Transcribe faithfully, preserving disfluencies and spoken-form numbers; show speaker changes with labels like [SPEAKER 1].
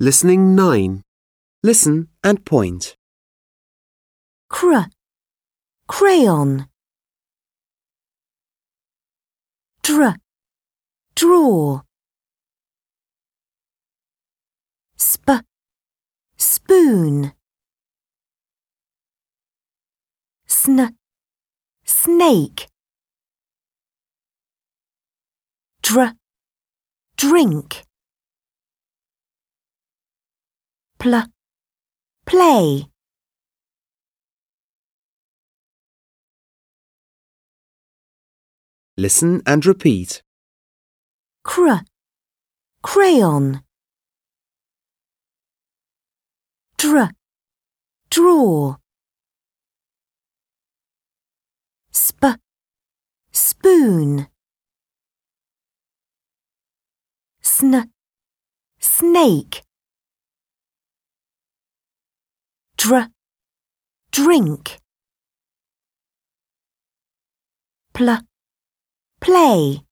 [SPEAKER 1] Listening nine. Listen and point.
[SPEAKER 2] Cr, crayon. Dr, draw. Sp, spoon. Sn, snake. Dr, drink. Pl, play.
[SPEAKER 1] Listen and repeat.
[SPEAKER 2] Cr, crayon. Dr, draw. Sp, spoon. Sn, snake. Dr, drink. Pl, play.